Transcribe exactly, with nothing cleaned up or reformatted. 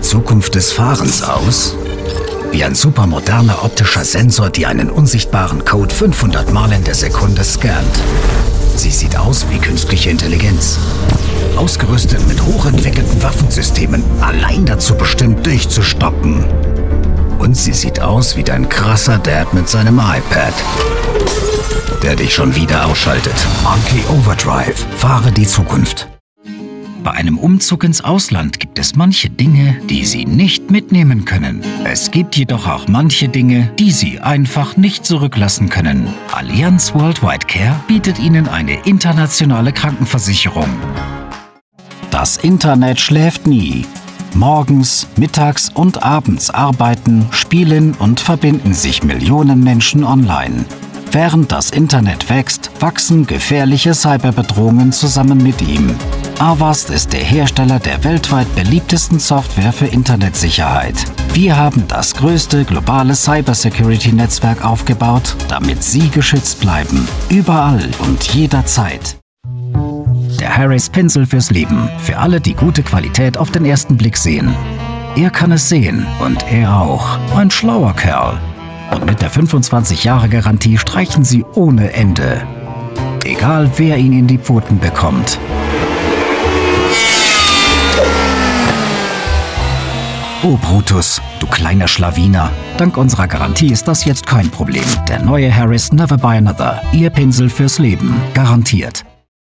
Zukunft des Fahrens aus? Wie ein supermoderner optischer Sensor, der einen unsichtbaren Code fünfhundert Mal in der Sekunde scannt. Sie sieht aus wie künstliche Intelligenz. Ausgerüstet mit hochentwickelten Waffensystemen, allein dazu bestimmt, dich zu stoppen. Und sie sieht aus wie dein krasser Dad mit seinem iPad, der dich schon wieder ausschaltet. Monkey Overdrive. Fahre die Zukunft. Bei einem Umzug ins Ausland gibt es manche Dinge, die Sie nicht mitnehmen können. Es gibt jedoch auch manche Dinge, die Sie einfach nicht zurücklassen können. Allianz Worldwide Care bietet Ihnen eine internationale Krankenversicherung. Das Internet schläft nie. Morgens, mittags und abends arbeiten, spielen und verbinden sich Millionen Menschen online. Während das Internet wächst, wachsen gefährliche Cyberbedrohungen zusammen mit ihm. Avast ist der Hersteller der weltweit beliebtesten Software für Internetsicherheit. Wir haben das größte globale Cybersecurity-Netzwerk aufgebaut, damit Sie geschützt bleiben. Überall und jederzeit. Der Harris Pinsel fürs Leben. Für alle, die gute Qualität auf den ersten Blick sehen. Er kann es sehen und er auch. Ein schlauer Kerl. Und mit der fünfundzwanzig Jahre Garantie streichen Sie ohne Ende. Egal, wer ihn in die Pfoten bekommt. Oh Brutus, du kleiner Schlawiner. Dank unserer Garantie ist das jetzt kein Problem. Der neue Harris Never Buy Another. Ihr Pinsel fürs Leben. Garantiert.